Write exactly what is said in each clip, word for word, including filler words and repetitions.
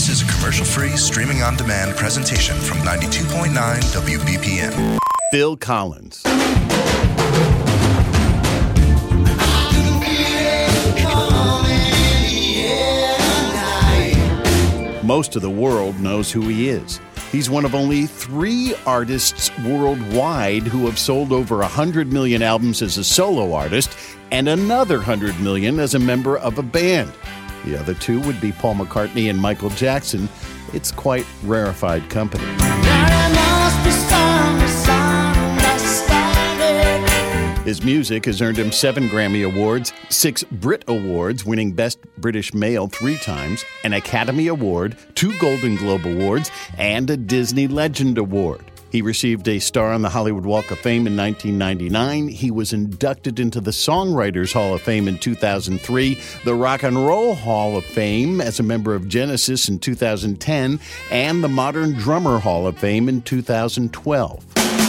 This is a commercial-free, streaming-on-demand presentation from ninety-two point nine W B P M. Phil Collins. Most of the world knows who he is. He's one of only three artists worldwide who have sold over one hundred million albums as a solo artist and another one hundred million as a member of a band. The other two would be Paul McCartney and Michael Jackson. It's quite rarefied company. His music has earned him seven Grammy Awards, six Brit Awards, winning Best British Male three times, an Academy Award, two Golden Globe Awards, and a Disney Legend Award. He received a star on the Hollywood Walk of Fame in nineteen ninety-nine. He was inducted into the Songwriters Hall of Fame in two thousand three, the Rock and Roll Hall of Fame as a member of Genesis in two thousand ten, and the Modern Drummer Hall of Fame in two thousand twelve.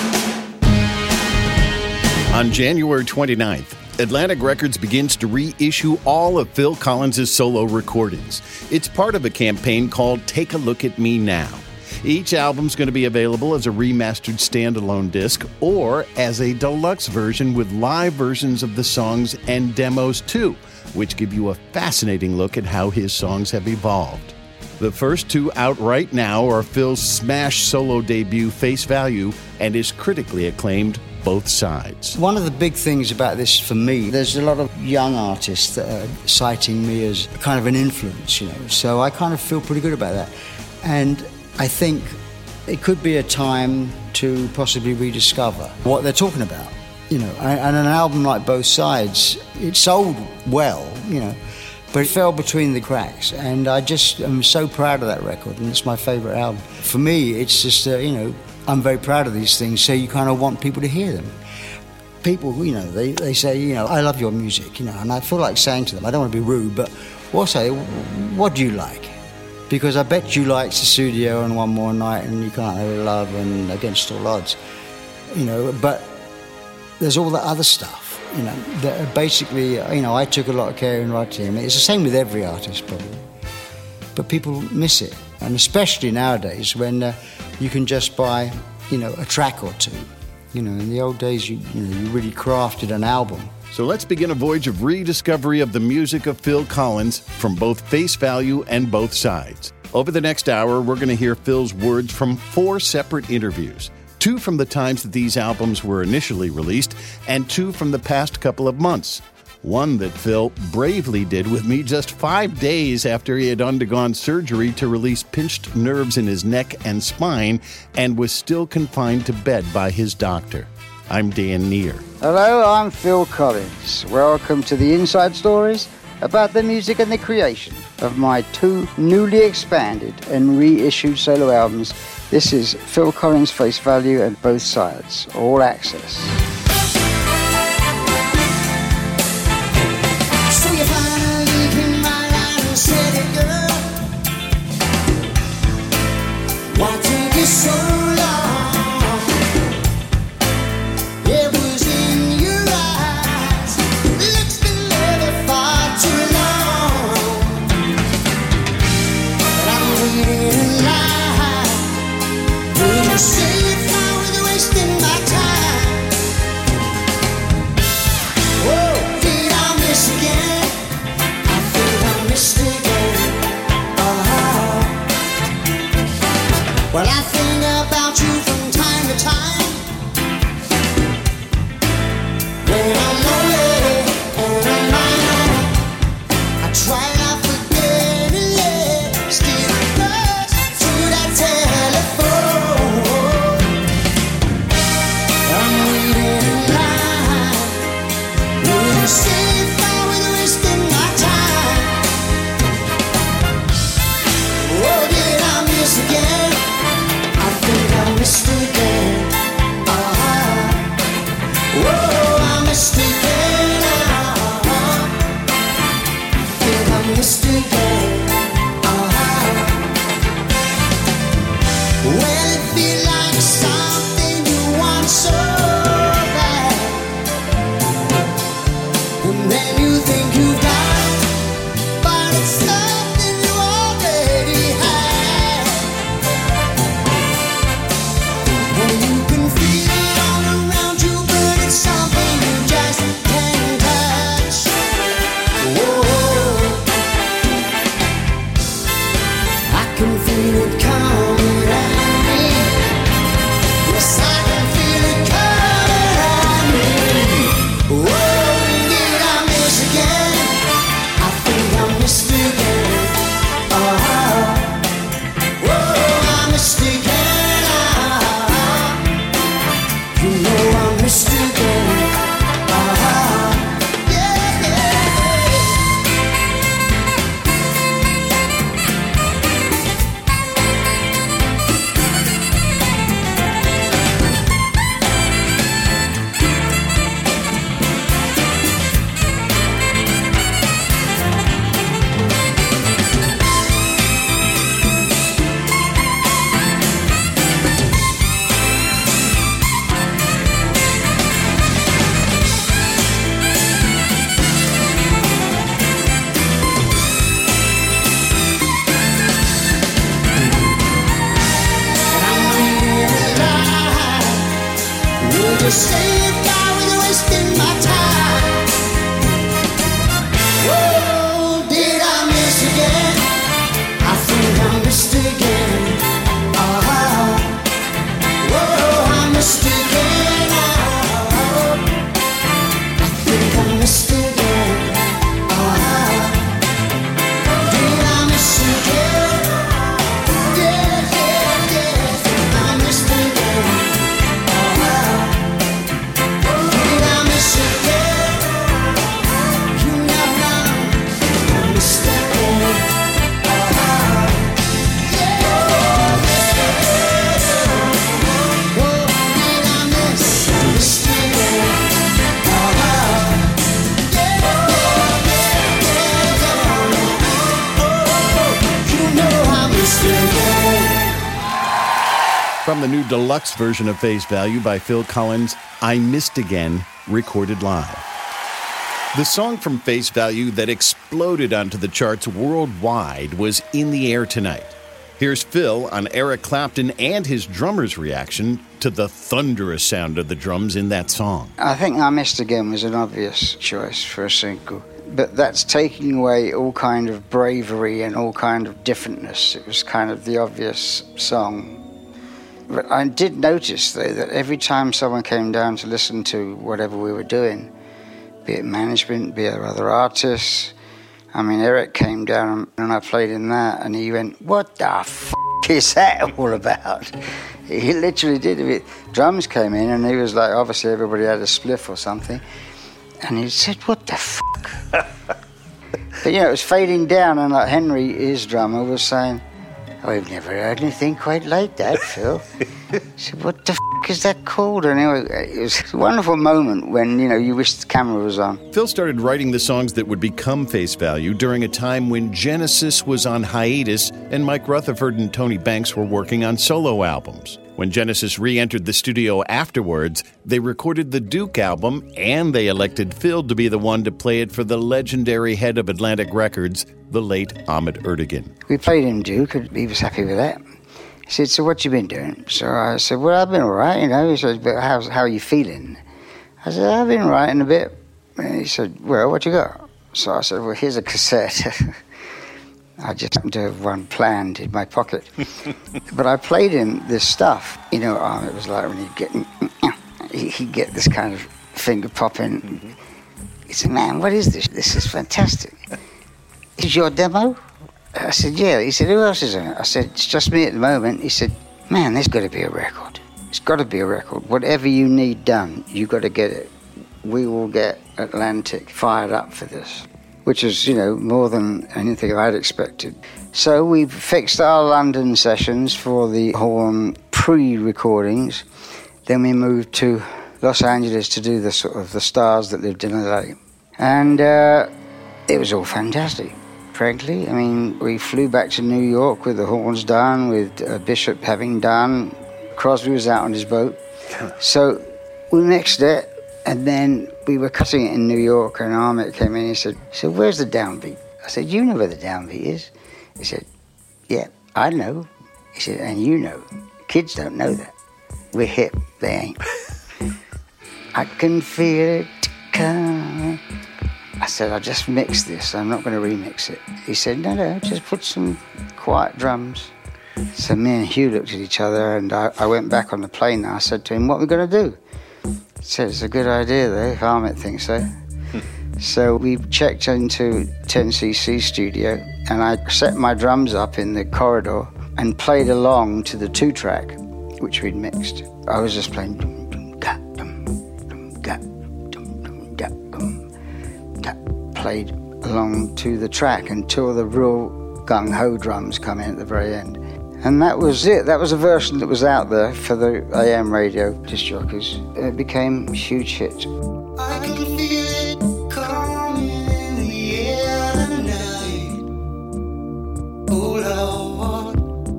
On January twenty-ninth, Atlantic Records begins to reissue all of Phil Collins' solo recordings. It's part of a campaign called Take a Look at Me Now. Each album's going to be available as a remastered standalone disc or as a deluxe version with live versions of the songs and demos too, which give you a fascinating look at how his songs have evolved. The first two out right now are Phil's smash solo debut, Face Value, and his critically acclaimed Both Sides. One of the big things about this for me, there's a lot of young artists that are citing me as kind of an influence, you know, so I kind of feel pretty good about that. And I think it could be a time to possibly rediscover what they're talking about, you know, and an album like Both Sides, it sold well, you know, but it fell between the cracks, and I just am so proud of that record, and it's my favourite album. For me, it's just, uh, you know, I'm very proud of these things, so you kind of want people to hear them. People, you know, they, they say, you know, I love your music, you know, and I feel like saying to them, I don't want to be rude, but we'll say, what do you like? Because I bet you liked the studio and One More Night and You Can't Have Love and Against All Odds, you know, but there's all that other stuff, you know, that are basically, you know, I took a lot of care in writing. I mean, it's the same with every artist probably, but people miss it, and especially nowadays when uh, you can just buy, you know, a track or two. You know, in the old days, you, you know, you really crafted an album. So let's begin a voyage of rediscovery of the music of Phil Collins from both Face Value and Both Sides. Over the next hour, we're going to hear Phil's words from four separate interviews. Two from the times that these albums were initially released, and two from the past couple of months. One that Phil bravely did with me just five days after he had undergone surgery to release pinched nerves in his neck and spine and was still confined to bed by his doctor. I'm Dan Neer. Hello, I'm Phil Collins. Welcome to the Inside Stories about the music and the creation of my two newly expanded and reissued solo albums. This is Phil Collins' Face Value and Both Sides, all access. So you finally came right out and said it, girl. Why take it so long? It was in your eyes. Looks been living far too long. But I'm waiting in line. Will you say if I was wasting my time? Oh, did I miss again? I think I missed again. Oh. Well, I think about you from time to time. When I'm lonely and I'm alone, I try not to forget it. Still close to that telephone. I'm waiting in line. Will you say if I was wasting my time? Oh, did I miss again? I think I missed again. Uh-huh. Oh, I missed again. Uh-huh. I think I missed again. Uh-huh. Well, it feels like something you want so bad, and then you think you've got it, but it's something you already had. can feel it coming at me. Yes, I can feel it coming at me. Whoa, did I miss again? I think I missed again. Uh-huh. Whoa, I missed again. Uh-huh. You know I missed again. Uh-huh. Yeah, yeah, yeah. Saved, I was wasting my time. Whoa, did I miss again? I think I missed again. Uh-huh. Whoa, I missed again. Uh-huh. I think I missed again. Uh-huh. Did I miss again? Yeah, yeah, yeah. I missed again. From the new deluxe version of Face Value by Phil Collins, I Missed Again, recorded live. The song from Face Value that exploded onto the charts worldwide was In the Air Tonight. Here's Phil on Eric Clapton and his drummer's reaction to the thunderous sound of the drums in that song. I think I Missed Again was an obvious choice for a single. But that's taking away all kind of bravery and all kind of differentness. It was kind of the obvious song. But I did notice, though, that every time someone came down to listen to whatever we were doing, be it management, be it other artists, I mean, Eric came down and I played him that, and he went, "What the f*** is that all about?" He literally did. It. Drums came in, and he was like, obviously everybody had a spliff or something, and he said, "What the f***?" But, you know, it was fading down, and like Henry, his drummer, was saying, "I've never heard anything quite like that, Phil." I said, "What the f*** is that called?" And anyway, it was a wonderful moment when, you know, you wish the camera was on. Phil started writing the songs that would become Face Value during a time when Genesis was on hiatus and Mike Rutherford and Tony Banks were working on solo albums. When Genesis re-entered the studio afterwards, they recorded the Duke album, and they elected Phil to be the one to play it for the legendary head of Atlantic Records, the late Ahmet Ertegun. We played him Duke, and he was happy with that. He said, "So what you been doing?" So I said, "Well, I've been all right, you know." He said, "But how's, how are you feeling?" I said, "I've been writing a bit." And he said, "Well, what you got?" So I said, "Well, here's a cassette." I just happened to have one planned in my pocket. But I played him this stuff. You know, um, it was like when he'd get, he'd get this kind of finger popping. Mm-hmm. He said, "Man, what is this? This is fantastic. Is your demo?" I said, "Yeah." He said, "Who else is in it?" I said, "It's just me at the moment." He said, "Man, there's got to be a record. It's got to be a record. Whatever you need done, you got to get it. We will get Atlantic fired up for this." Which is, you know, more than anything I'd expected. So we fixed our London sessions for the Horn pre-recordings. Then we moved to Los Angeles to do the sort of the stars that lived in L A. And uh, it was all fantastic, frankly. I mean, we flew back to New York with the Horns done, with uh, Bishop having done. Crosby was out on his boat. So we mixed it. And then we were cutting it in New York, and Ahmet came in and he said, "So where's the downbeat?" I said, "You know where the downbeat is." He said, "Yeah, I know." He said, "And you know. Kids don't know that. We're hip, they ain't." I can feel it come. I said, "I just mixed this. I'm not going to remix it." He said, "No, no, just put some quiet drums. So me and Hugh looked at each other, and I, I went back on the plane and I said to him, what are we going to do? He said, it's a good idea though, if Ahmet thinks so. So we checked into ten C C studio, and I set my drums up in the corridor and played along to the two-track, which we'd mixed. I was just playing dum dum ga dum dum ga dum dum ga dum ga, played along to the track until the real gung-ho drums come in at the very end. And that was it. That was a version that was out there for the A M radio disc jockeys. It became a huge hit. I can feel it coming in the air tonight. Oh Lord,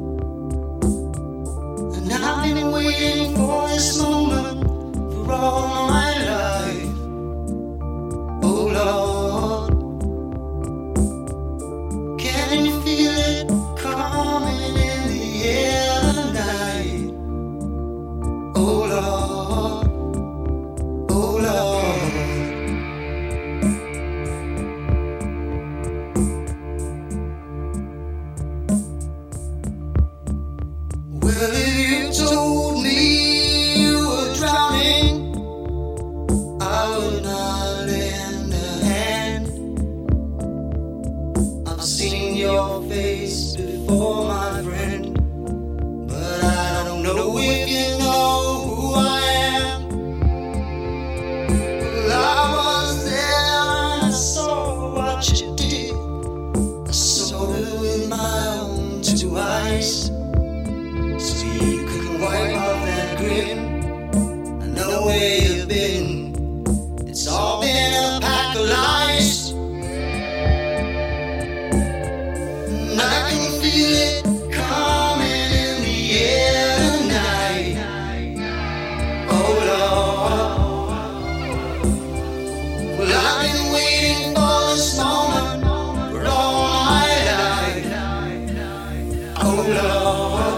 and I've been waiting for this moment for all my life. Oh Lord, can you feel it coming in the air tonight? Oh Lord, oh Lord. Well, if you told me you were drowning, I would not lend a hand. I've seen your face before, my friend, but I don't know if you know who I am. Well, I was there and I saw what you did. I saw it with my own two eyes. So you could wipe off that grin. I know where you've been. It's all been a pack of lies. And I can feel it coming in the air tonight. Oh Lord. Well, I've been waiting for this moment for all my life. Oh Lord.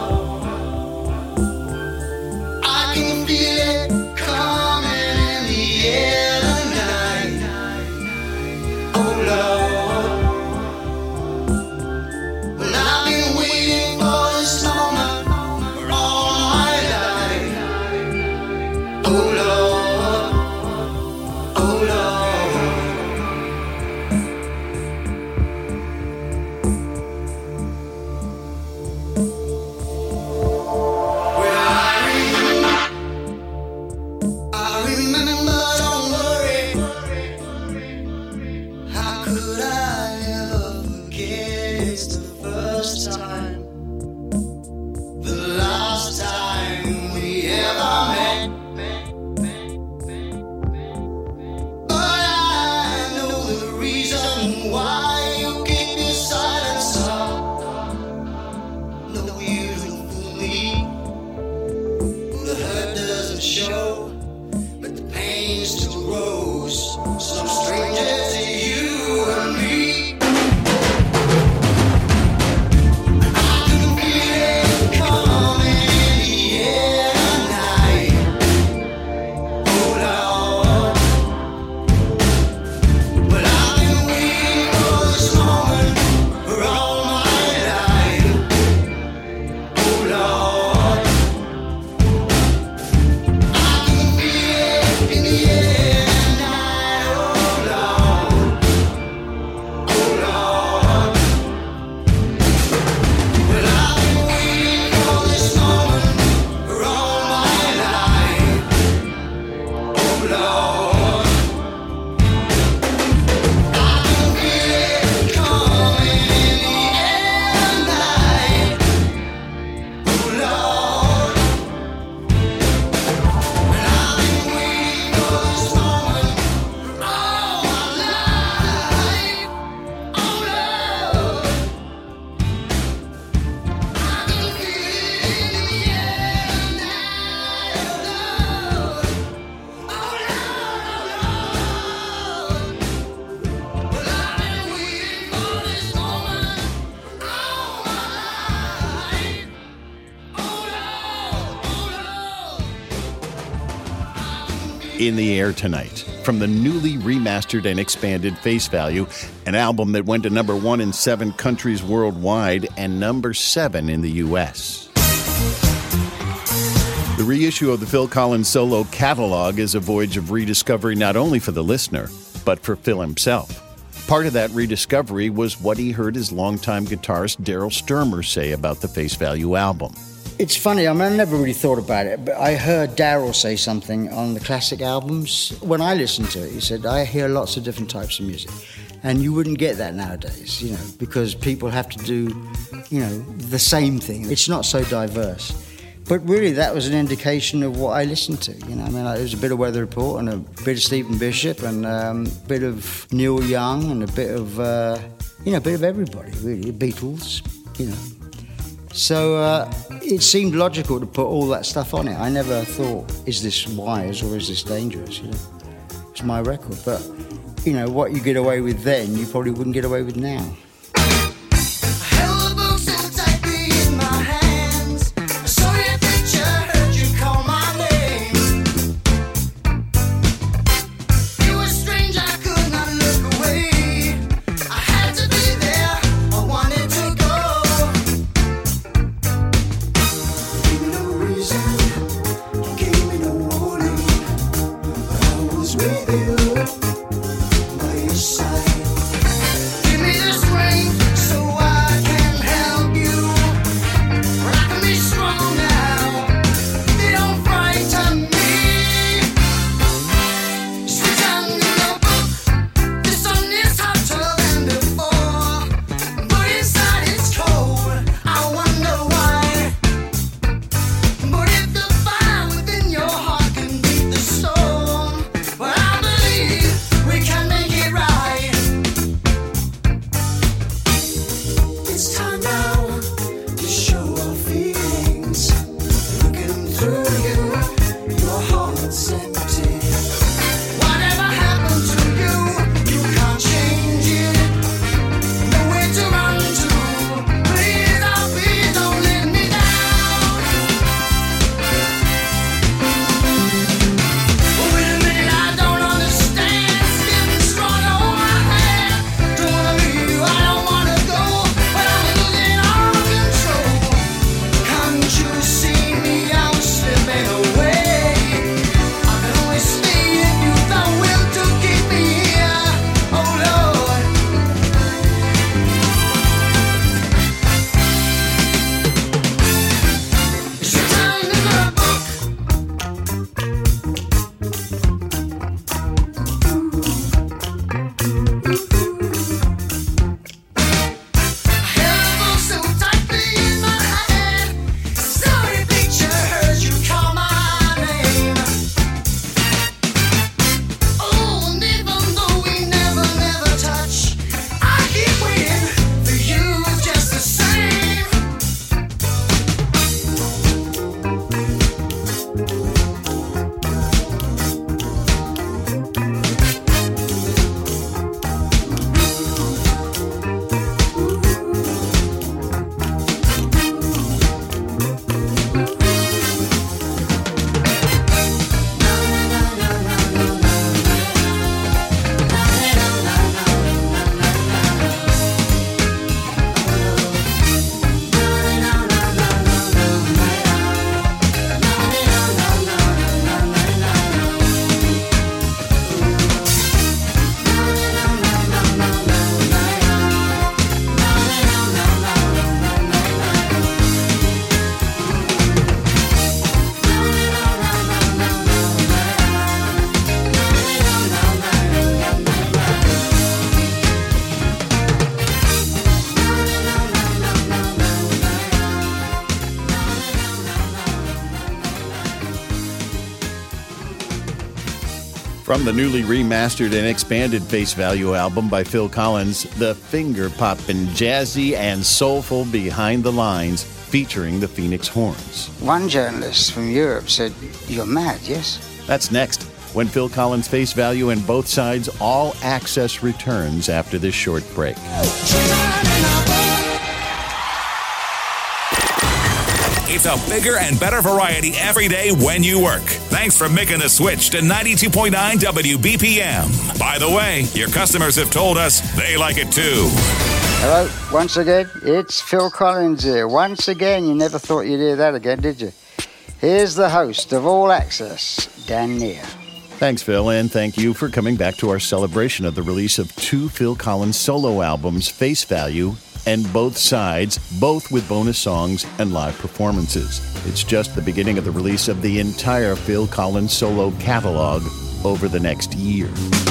I can feel it coming in the air tonight. Oh Lord. Well, I've been waiting for this moment for all my life. Oh Lord. Oh Lord. Well, I remember, I remember, don't worry. How could I ever forget? It's the first time, the last time we ever met. But I know the reason why you keep your silence up. No, you don't fool me. The hurt doesn't show, but the pain still grows. Some stranger to you and me. I In the Air Tonight, from the newly remastered and expanded Face Value, an album that went to number one in seven countries worldwide and number seven in the U S. The reissue of the Phil Collins solo catalog is a voyage of rediscovery not only for the listener, but for Phil himself. Part of that rediscovery was what he heard his longtime guitarist Daryl Stuermer say about the Face Value album. It's funny, I mean, I never really thought about it, but I heard Daryl say something on the classic albums. When I listened to it, he said, I hear lots of different types of music. And you wouldn't get that nowadays, you know, because people have to do, you know, the same thing. It's not so diverse. But really, that was an indication of what I listened to, you know. I mean, like, there was a bit of Weather Report and a bit of Stephen Bishop and um, a bit of Neil Young and a bit of, uh, you know, a bit of everybody, really, the Beatles, you know. So uh, it seemed logical to put all that stuff on it. I never thought, is this wise or is this dangerous, you know? It's my record. But, you know, what you get away with then, you probably wouldn't get away with now. From the newly remastered and expanded Face Value album by Phil Collins, the finger-poppin', jazzy, and soulful Behind the Lines featuring the Phoenix Horns. One journalist from Europe said, "You're mad, yes?" That's next, when Phil Collins' Face Value and Both Sides All Access returns after this short break. It's a bigger and better variety every day when you work. Thanks for making the switch to ninety-two point nine W B P M. By the way, your customers have told us they like it too. Hello, once again, it's Phil Collins here. Once again, you never thought you'd hear that again, did you? Here's the host of All Access, Dan Neer. Thanks, Phil, and thank you for coming back to our celebration of the release of two Phil Collins solo albums, Face Value and Both Sides, both with bonus songs and live performances. It's just the beginning of the release of the entire Phil Collins solo catalog over the next year.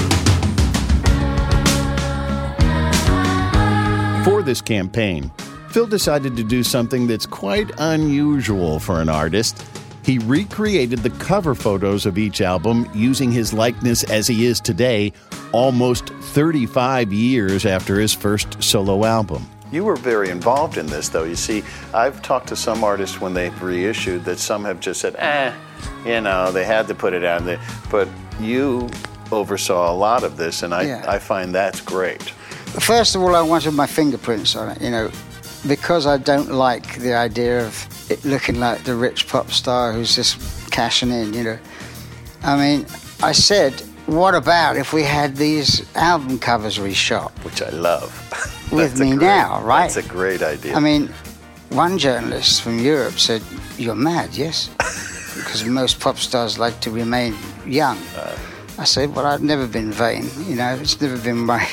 For this campaign, Phil decided to do something that's quite unusual for an artist. He recreated the cover photos of each album using his likeness as he is today, almost thirty-five years after his first solo album. You were very involved in this, though. You see, I've talked to some artists when they've reissued that some have just said, eh, you know, they had to put it out there. But you oversaw a lot of this, and I, Yeah. I find that's great. First of all, I wanted my fingerprints on it, you know, because I don't like the idea of it looking like the rich pop star who's just cashing in, you know. I mean, I said, what about if we had these album covers reshot? Which I love. With That's a me great- now, right? That's a great idea. I mean, one journalist from Europe said, you're mad, yes? Because most pop stars like to remain young. Uh, I said, well, I've never been vain, you know, it's never been my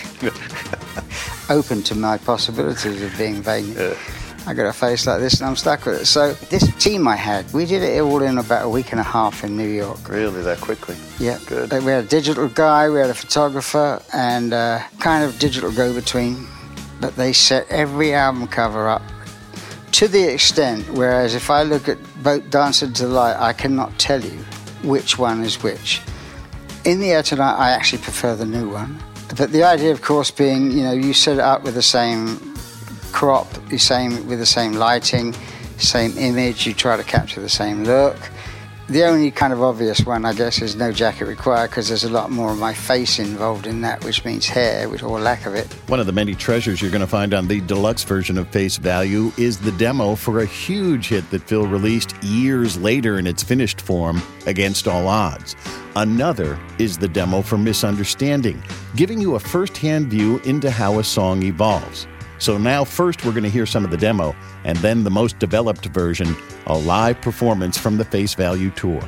open to my possibilities of being vain. Yeah. I got a face like this and I'm stuck with it. So this team I had, we did it all in about a week and a half in New York. Really, that quickly? Yeah. Good. We had a digital guy, we had a photographer, and uh, kind of digital go-between. But they set every album cover up to the extent, whereas if I look at both Dancing to the Light, I cannot tell you which one is which. In the Air Tonight, I actually prefer the new one. But the idea, of course, being, you know, you set it up with the same crop, the same with the same lighting, same image, you try to capture the same look. The only kind of obvious one, I guess, is no jacket required, because there's a lot more of my face involved in that, which means hair, which, or lack of it. One of the many treasures you're going to find on the deluxe version of Face Value is the demo for a huge hit that Phil released years later in its finished form, Against All Odds. Another is the demo for Misunderstanding, giving you a first-hand view into how a song evolves. So now first we're going to hear some of the demo, and then the most developed version, a live performance from the Face Value tour.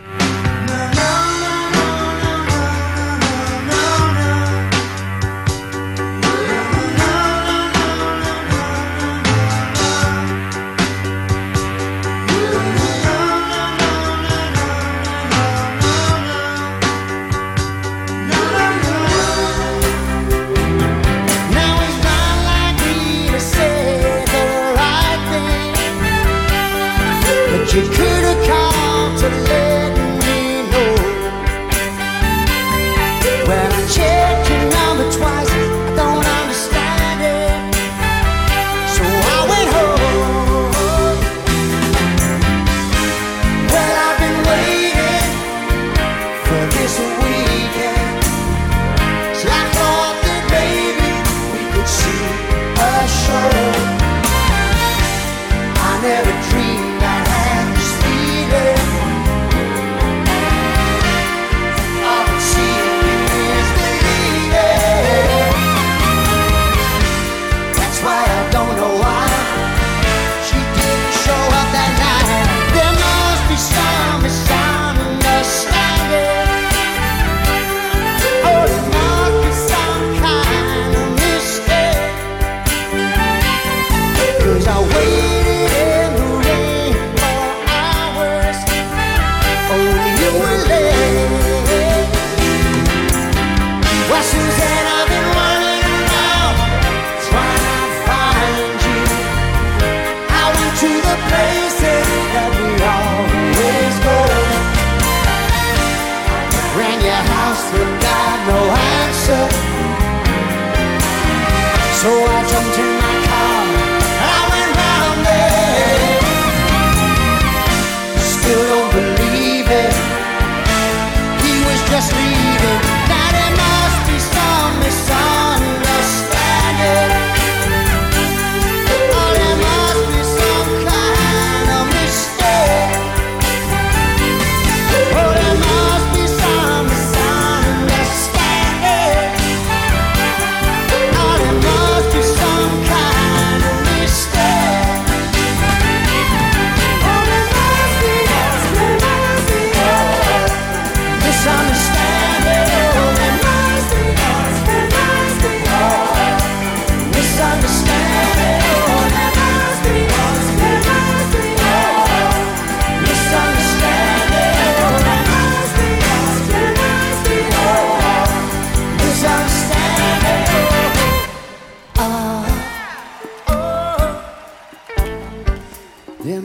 Now it's not like me to say the right thing, but you could have called to let me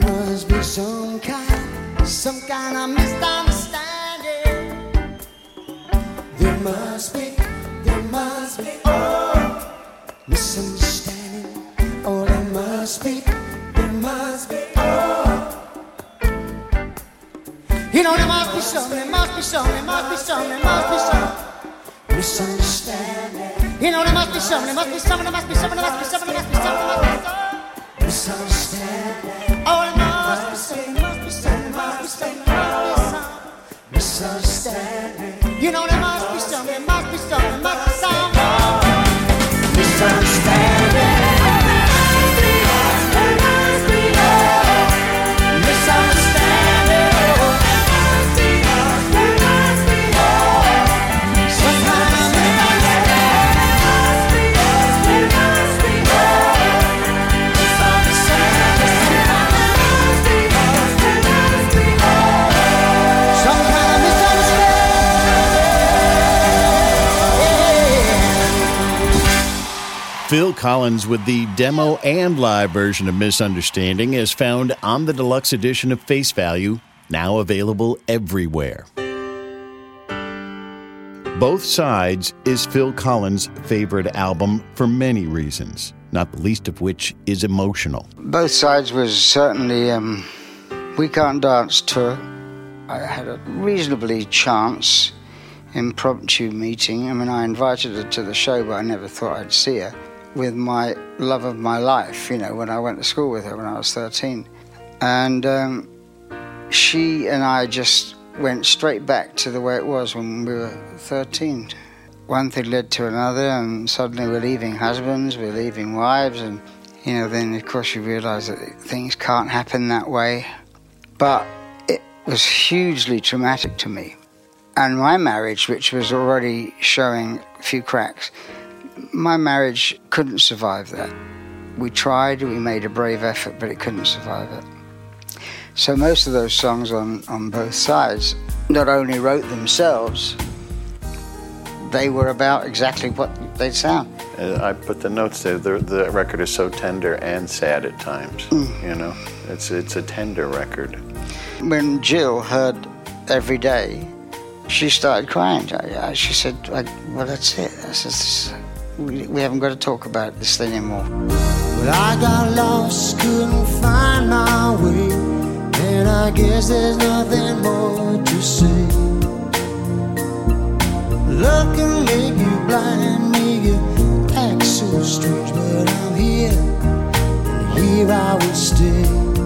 must be some kind, some kind of misunderstanding. There must be, there must be, oh, misunderstanding. Oh, there must be, there must be, oh. You know there must be some, there must be some, there must be some, there must be some misunderstanding. You know there must be some, there must be some, there must be some, there must be some, there must be some, there must be some misunderstanding. Oh, there must be some, there must be some, there must be some, there must be some misunderstanding. You know there must be some, there must be some, there must be some misunderstanding. Phil Collins with the demo and live version of Misunderstanding is found on the deluxe edition of Face Value, now available everywhere. Both Sides is Phil Collins' favorite album for many reasons, not the least of which is emotional. Both Sides was certainly um, We Can't Dance tour. I had a reasonably chance impromptu meeting. I mean, I invited her to the show, but I never thought I'd see her, with my love of my life, you know, when I went to school with her when I was thirteen. And um, she and I just went straight back to the way it was when we were thirteen. One thing led to another, and suddenly we're leaving husbands, we're leaving wives, and, you know, then of course you realise that things can't happen that way. But it was hugely traumatic to me. And my marriage, which was already showing a few cracks, my marriage couldn't survive that. We tried, we made a brave effort, but it couldn't survive it. So most of those songs on, on Both Sides not only wrote themselves, they were about exactly what they'd sound. Uh, I put the notes there. The, the record is so tender and sad at times. Mm. You know, it's it's a tender record. When Jill heard Every Day, she started crying. She said, "Well, that's it. That's just, we, we haven't got to talk about this thing anymore." Well, I got lost, couldn't find my way, and I guess there's nothing more to say. Love can make you blind, make you act so strange, but I'm here, and here I will stay.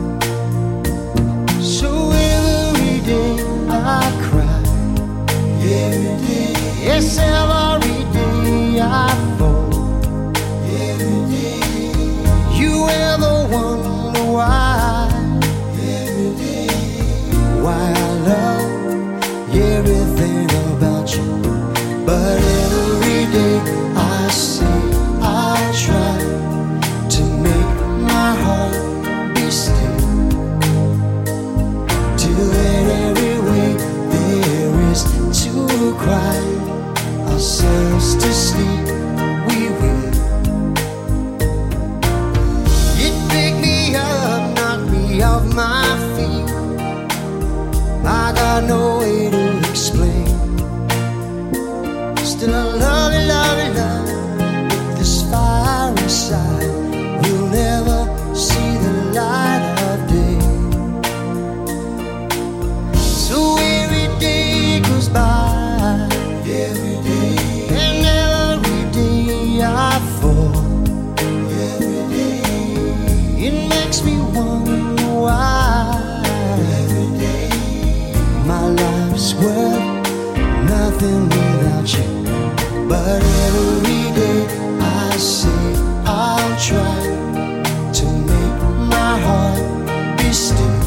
So every day I cry, every day, yes, every day I fall. Every day you ever wonder why? Every day why I love everything about you. But every day I say I'll try to make my heart be still, till in every way there is to cry ourselves to sleep. We will. It picked me up, knocked me off my feet. I got no way to explain. Still I love you, love you, love you. With this fire inside, we'll never see the light of day. So every day goes by, every day, and every day I fall. Every day it makes me wonder why. Every day my life's worth nothing without you. But every day I say I'll try to make my heart be still,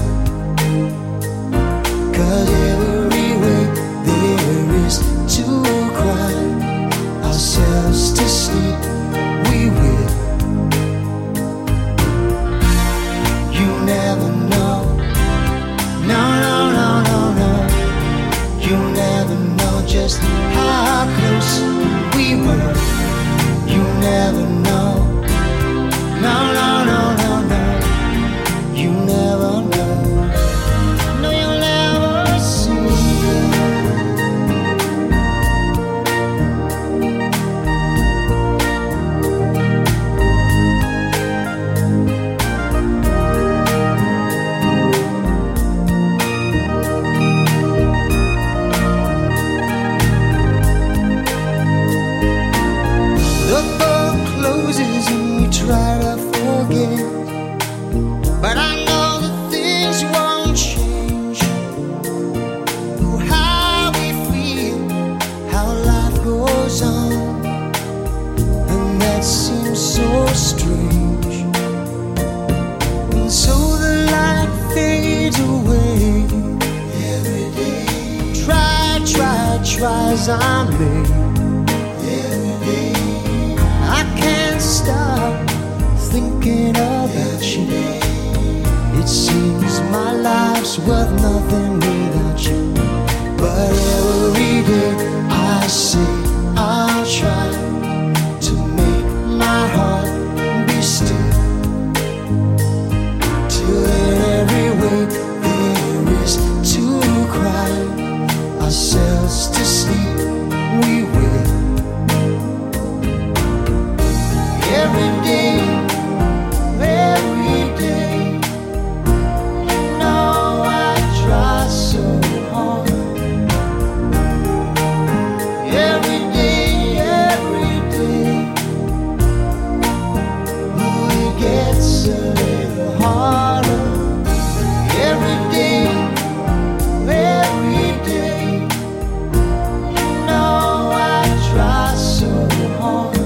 'cause every way there is to cry ourselves to sleep, we will. You never know, no, no, no, no, no. You never know just how close we were. sacrifice I made. Every day I can't stop thinking about you. It seems my life's worth nothing without you. But every day I say I'll try to make my heart be still. Till in every way there is to cry ourselves to sleep, we will. Every day, every day, you know I try so hard. Every day, every day, oh, it gets a little harder. Every day, every day, you know I try so hard.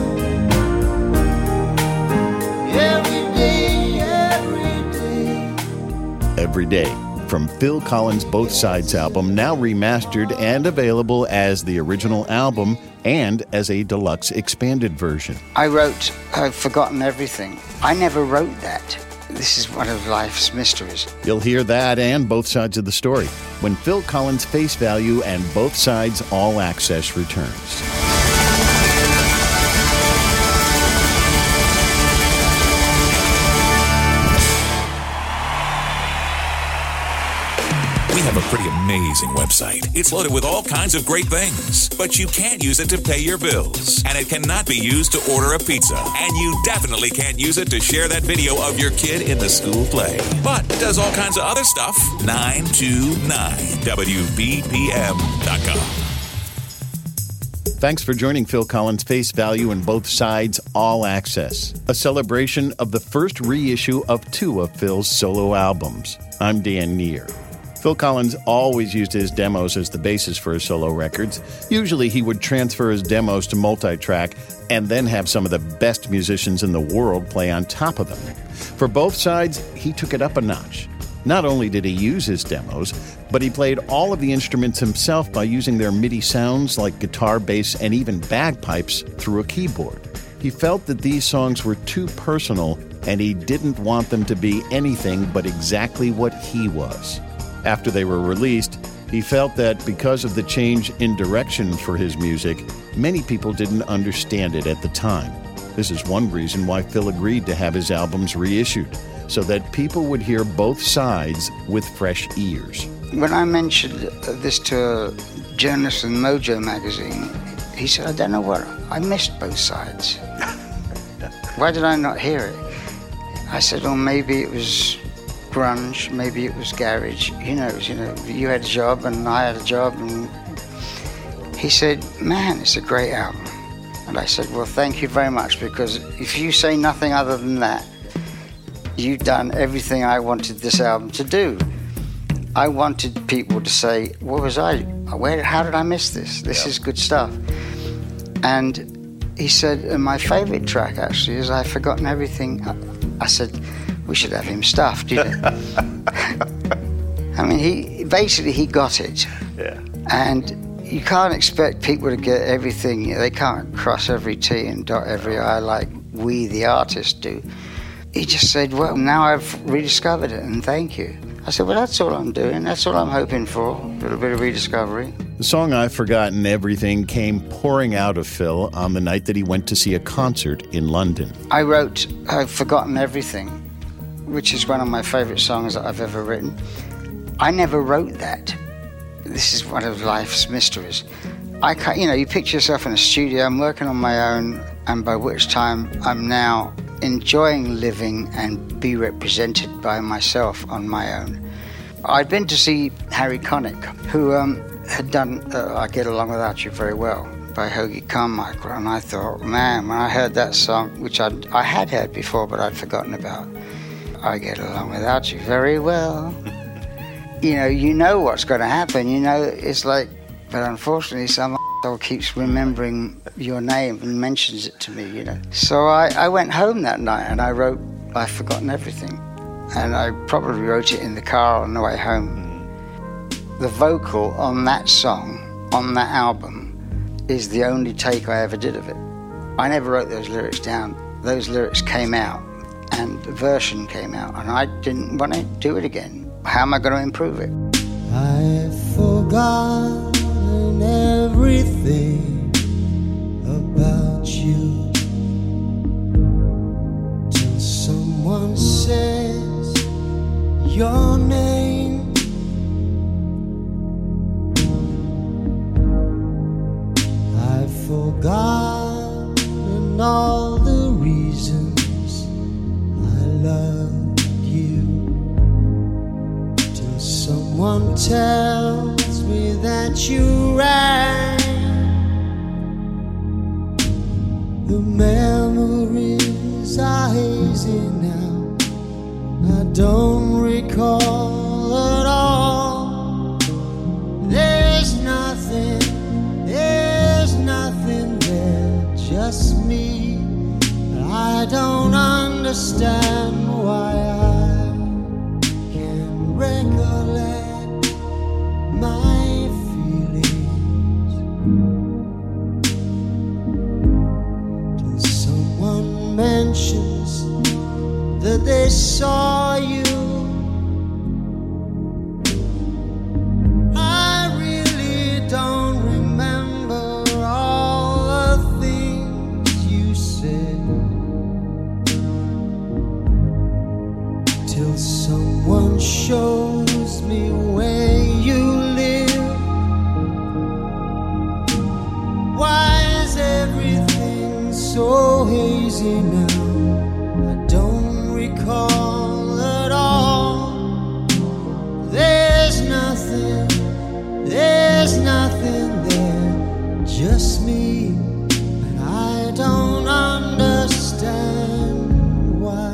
Every day, every day. Every Day, from Phil Collins' Both Sides album, now remastered and available as the original album and as a deluxe expanded version. I wrote I've Forgotten Everything. I never wrote that. This is one of life's mysteries. You'll hear that and both sides of the story when Phil Collins' Face Value and Both Sides All Access returns. We have a pretty amazing website. It's loaded with all kinds of great things, but you can't use it to pay your bills. And it cannot be used to order a pizza. And you definitely can't use it to share that video of your kid in the school play. But it does all kinds of other stuff. nine two nine W B P M dot com. Thanks for joining Phil Collins' Face Value and Both Sides All Access, a celebration of the first reissue of two of Phil's solo albums. I'm Dan Neer. Phil Collins always used his demos as the basis for his solo records. Usually he would transfer his demos to multi-track and then have some of the best musicians in the world play on top of them. For Both Sides, he took it up a notch. Not only did he use his demos, but he played all of the instruments himself by using their MIDI sounds like guitar, bass, and even bagpipes through a keyboard. He felt that these songs were too personal, and he didn't want them to be anything but exactly what he was. After they were released, he felt that because of the change in direction for his music, many people didn't understand it at the time. This is one reason why Phil agreed to have his albums reissued, so that people would hear both sides with fresh ears. When I mentioned this to a journalist in Mojo magazine, he said, I don't know what, I missed Both Sides. Why did I not hear it? I said, well, maybe it was grunge, maybe it was garage, who knows, you know, you had a job and I had a job, and he said, man, it's a great album. And I said, well, thank you very much, because if you say nothing other than that, you've done everything I wanted this album to do. I wanted people to say, what was I, where, how did I miss this? This is good stuff. And he said, and my favorite track actually is I've Forgotten Everything. I said, we should have him stuffed, you know. I mean, he basically he got it. Yeah. And you can't expect people to get everything. You know, they can't cross every T and dot every I like we, the artists, do. He just said, well, now I've rediscovered it, and thank you. I said, well, that's all I'm doing. That's all I'm hoping for, a little bit of rediscovery. The song I've Forgotten Everything came pouring out of Phil on the night that he went to see a concert in London. I wrote I've Forgotten Everything, which is one of my favorite songs that I've ever written. I never wrote that. This is one of life's mysteries. I can't, you know, you picture yourself in a studio, I'm working on my own, and by which time I'm now enjoying living and be represented by myself on my own. I'd been to see Harry Connick, who um, had done uh, I Get Along Without You very well by Hoagy Carmichael, and I thought, man, when I heard that song, which I'd, I had heard before but I'd forgotten about, I Get Along Without You very well. You know, you know what's going to happen, you know, it's like, but unfortunately some asshole keeps remembering your name and mentions it to me, you know. So I, I went home that night and I wrote I've Forgotten Everything. And I probably wrote it in the car on the way home. The vocal on that song on that album is the only take I ever did of it. I never wrote those lyrics down. Those lyrics came out, and the version came out, and I didn't want to do it again. How am I going to improve it? I've forgotten everything about you till someone says your name. I've forgotten all the reasons I loved you till someone tells me that you rang. The memories are hazy now, I don't recall at all. There's nothing, there's nothing there, just me. I don't understand why I can't recollect my feelings till someone mentions that they saw you. I really don't remember all the things you said till someone shows me where you live. Why is everything so hazy now? I don't recall at all. There's nothing, there's nothing there, just me, and I don't understand why.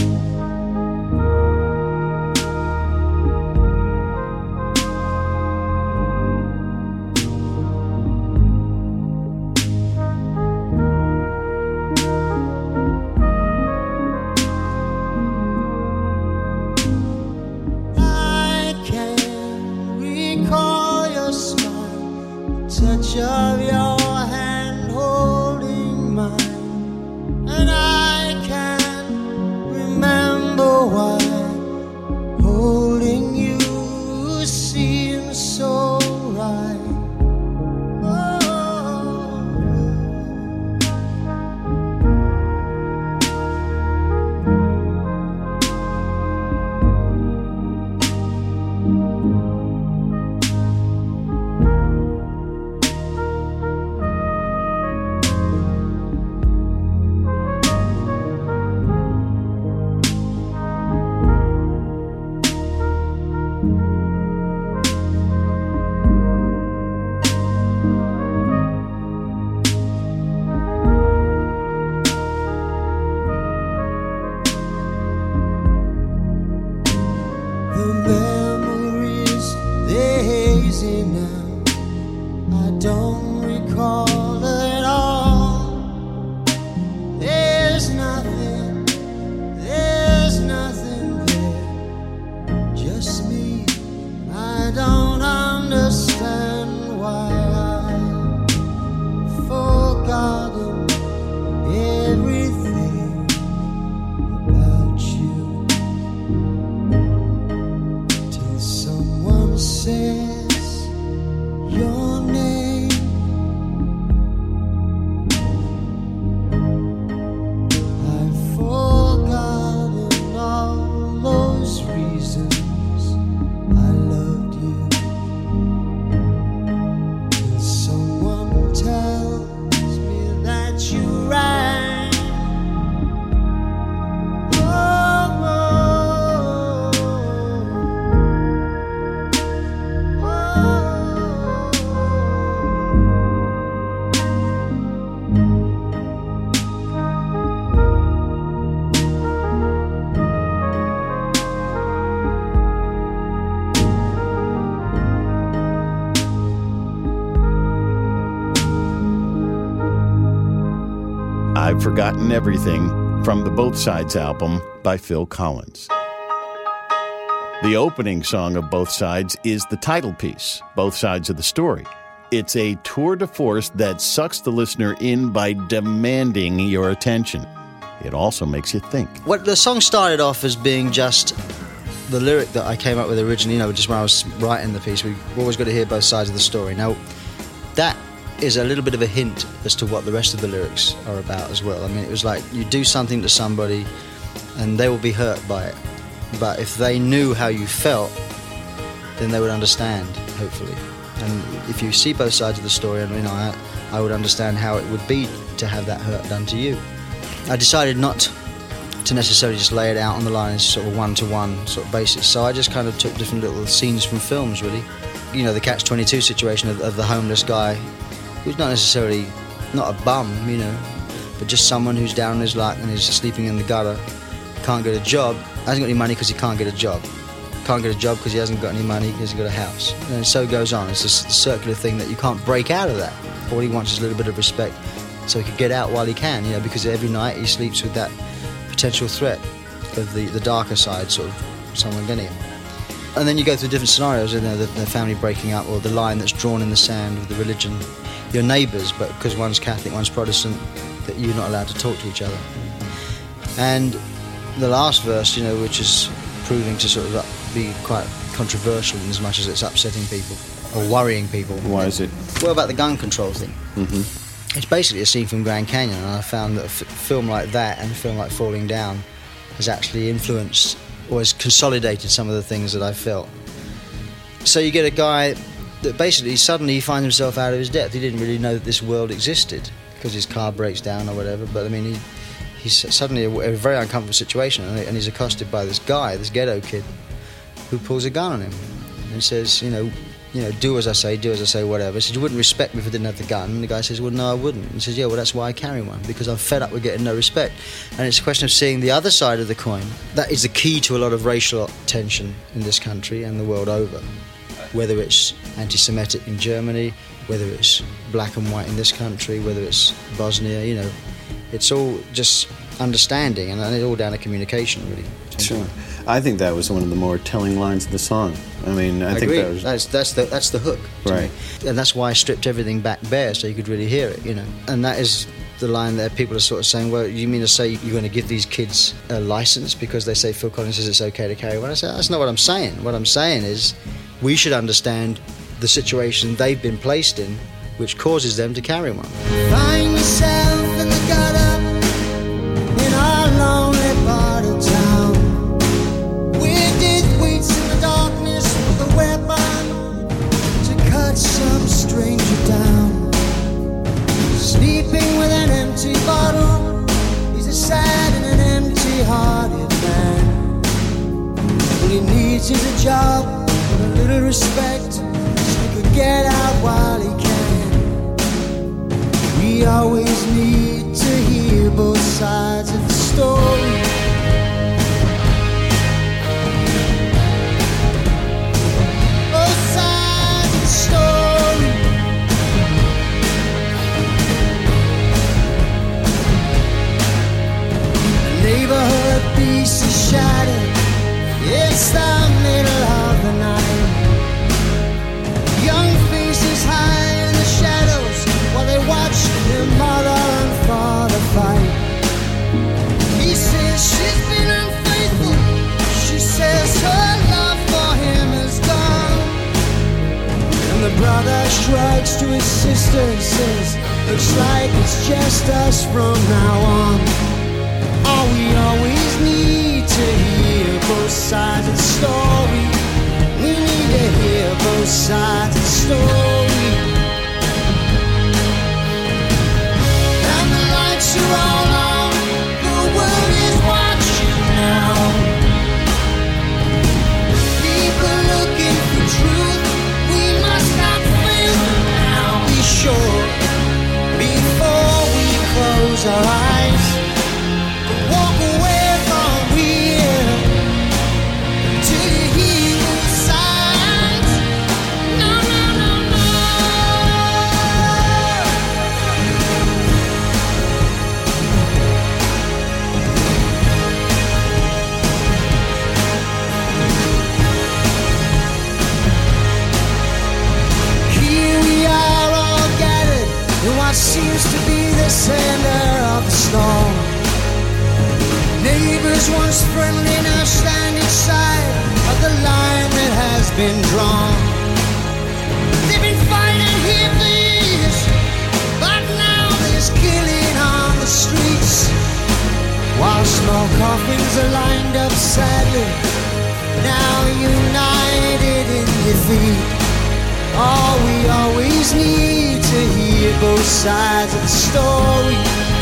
I can recall your smile, the touch of your hand holding mine, and I can remember why holding you seems so right. Oh. The memories, they're hazy now, I don't recall at all. There's nothing, there's nothing there, just me. I don't understand why I've forgotten everything about you till someone says your name. I've forgotten all those reasons I loved you till someone tells me that you rang. Oh, oh, oh. I've Forgotten Everything from the Both Sides album by Phil Collins. The opening song of Both Sides is the title piece, Both Sides of the Story. It's a tour de force that sucks the listener in by demanding your attention. It also makes you think. What the song started off as being just the lyric that I came up with originally, you know, just when I was writing the piece. We've always got to hear both sides of the story. Now, that is a little bit of a hint as to what the rest of the lyrics are about as well. I mean, it was like you do something to somebody and they will be hurt by it. But if they knew how you felt, then they would understand, hopefully. And if you see both sides of the story, and you know, I, I would understand how it would be to have that hurt done to you. I decided not to necessarily just lay it out on the line as sort of one-to-one sort of basis. So I just kind of took different little scenes from films, really. You know, the catch twenty-two situation of, of the homeless guy, who's not necessarily, not a bum, you know, but just someone who's down on his luck and is sleeping in the gutter, can't get a job, hasn't got any money because he can't get a job. Can't get a job because he hasn't got any money because he's got a house. And so goes on. It's a, a circular thing that you can't break out of that. All he wants is a little bit of respect so he can get out while he can, you know, because every night he sleeps with that potential threat of the, the darker side, sort of someone getting him. And then you go through different scenarios, you know, the, the family breaking up, or the line that's drawn in the sand with the religion. Your neighbours, but because one's Catholic, one's Protestant, that you're not allowed to talk to each other. And the last verse, you know, which is proving to sort of be quite controversial in as much as it's upsetting people or worrying people. Why is it? Well, about the gun control thing. Mm-hmm. It's basically a scene from Grand Canyon, and I found that a f- film like that and a film like Falling Down has actually influenced or has consolidated some of the things that I felt. So you get a guy that basically suddenly he finds himself out of his depth. He didn't really know that this world existed because his car breaks down or whatever, but I mean, he, he's suddenly in a very uncomfortable situation, and he's accosted by this guy, this ghetto kid, who pulls a gun on him and says, you know, you know, do as I say, do as I say, whatever. He says, you wouldn't respect me if I didn't have the gun. And the guy says, well, no, I wouldn't. And he says, yeah, well, that's why I carry one, because I'm fed up with getting no respect. And it's a question of seeing the other side of the coin. That is the key to a lot of racial tension in this country and the world over. Whether it's anti-Semitic in Germany, whether it's black and white in this country, whether it's Bosnia, you know, it's all just understanding, and it's all down to communication, really. Sure. I think that was one of the more telling lines of the song. I mean, I, I think agree. that was... That's, that's, the, that's the hook. Right. Me. And that's why I stripped everything back bare so you could really hear it, you know. And that is the line that people are sort of saying, well, you mean to say you're going to give these kids a license because they say Phil Collins says it's okay to carry one? I say, that's not what I'm saying. What I'm saying is we should understand the situation they've been placed in, which causes them to carry one. Find yourself in the gutter in our lonely part of town, where death waits in the darkness with a weapon to cut some stranger down. Sleeping with an empty bottle, he's a sad and an empty-hearted man. All he needs is a job and a little respect, so he could get out while he can. We always need to hear both sides of the story. Both sides of the story. The neighborhood peace is shattered. It's the middle of the night. Young faces hide in the shadows while they watch their mother and father fight. He says she's been unfaithful. She says her love for him is gone. And the brother shrugs to his sister and says, looks like it's just us from now on. All we always need to hear both sides of the story. We need to hear both sides of the story. And the lights are all on, the world is watching now. People looking for truth, we must not fail them now. Be sure, before we close our eyes, walk away from here till you hear both sides. No, no, no, no. storm. Neighbors once friendly now stand inside of the line that has been drawn. They've been fighting here for years, but now there's killing on the streets. While small coffins are lined up sadly, now united in defeat. All we always need to hear both sides of the story.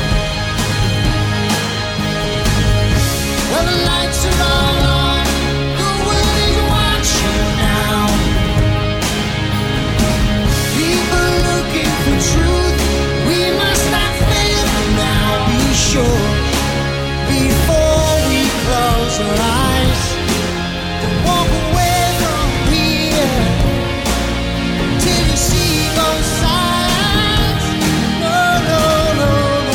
Well, the lights are all on, the world is watching now. People looking for truth, we must not fail now. Be sure, before we close our eyes, walk away from here till you see both sides. No, no, no, no,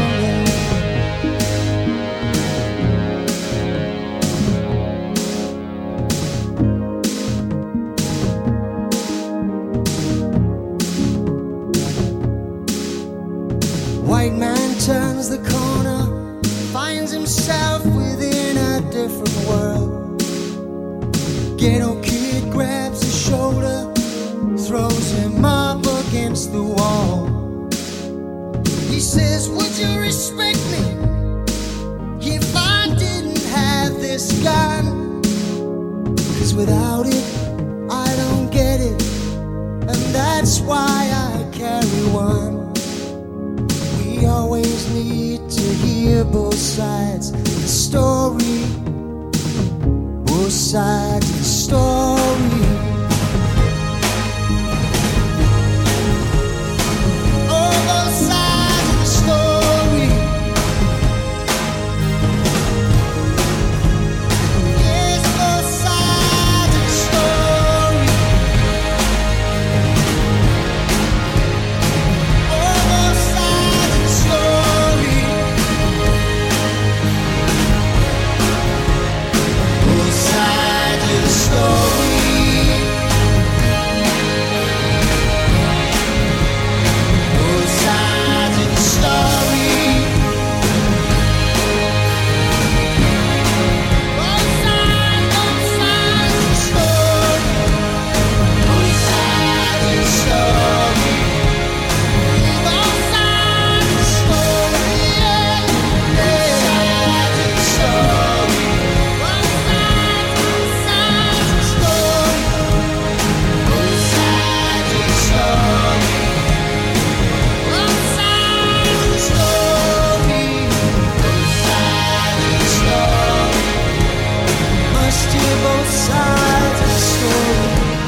no. White man turns the corner, finds himself within a different world. Ghetto kid grabs his shoulder, throws him up against the wall. He says, would you respect me if I didn't have this gun? 'Cause without it, I don't get it, and that's why I carry one. We always need to hear both sides of the story, both sides of the story. Oh, both sides of the story. Yes, both sides of the story. Oh, both sides of the story. Both sides of the story. Both sides of the story. Both sides, both sides of the story. Both sides of the story. Both sides of the story. Both sides of the story. Both sides, both sides of the story. Both sides of the story. Both sides of the story. Both sides of the story. Must hear both sides of the story.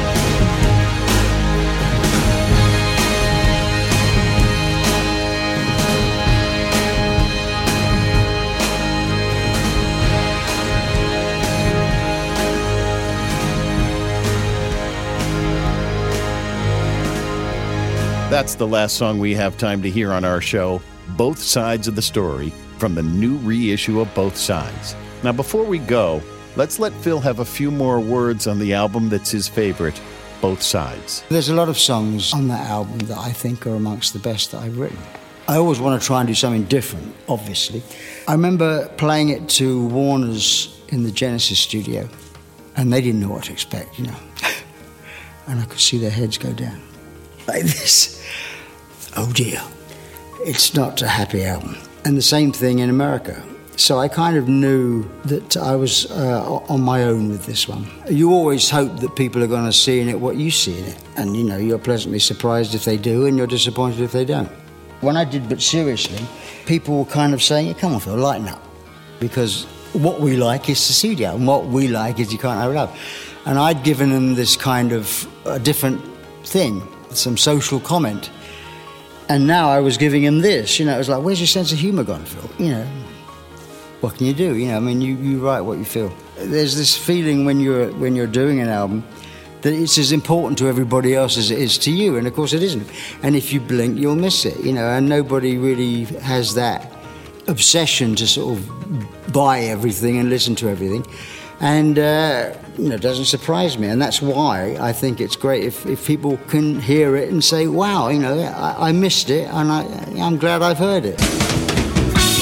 That's the last song we have time to hear on our show, Both Sides of the Story, from the new reissue of Both Sides. Now, before we go, let's let Phil have a few more words on the album that's his favorite, Both Sides. There's a lot of songs on that album that I think are amongst the best that I've written. I always want to try and do something different, obviously. I remember playing it to Warner's in the Genesis studio, and they didn't know what to expect, you know. And I could see their heads go down like this. Oh dear, it's not a happy album. And the same thing in America. So I kind of knew that I was uh, on my own with this one. You always hope that people are going to see in it what you see in it. And, you know, you're pleasantly surprised if they do, and you're disappointed if they don't. When I did But Seriously, people were kind of saying, come on, Phil, lighten up. Because what we like is the C D, and what we like is You Can't Hurry Up. And I'd given them this kind of a different thing, some social comment. And now I was giving him this, you know, it was like, where's your sense of humour gone, Phil? You know, what can you do? You know, I mean, you, you write what you feel. There's this feeling when you're when you're doing an album that it's as important to everybody else as it is to you, and of course it isn't. And if you blink, you'll miss it, you know, and nobody really has that obsession to sort of buy everything and listen to everything. And, uh, you know, it doesn't surprise me. And that's why I think it's great if, if people can hear it and say, wow, you know, I, I missed it, and I, I'm glad I've heard it.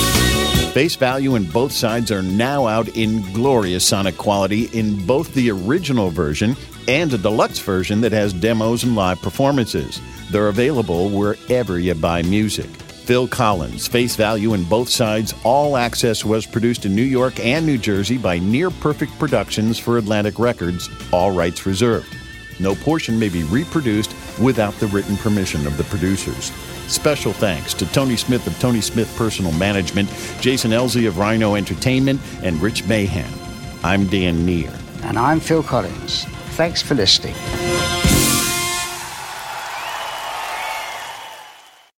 Face Value and Both Sides are now out in glorious sonic quality in both the original version and a deluxe version that has demos and live performances. They're available wherever you buy music. Phil Collins, Face Value and Both Sides, All Access was produced in New York and New Jersey by Near Perfect Productions for Atlantic Records, all rights reserved. No portion may be reproduced without the written permission of the producers. Special thanks to Tony Smith of Tony Smith Personal Management, Jason Elzey of Rhino Entertainment, and Rich Mahan. I'm Dan Neer. And I'm Phil Collins. Thanks for listening.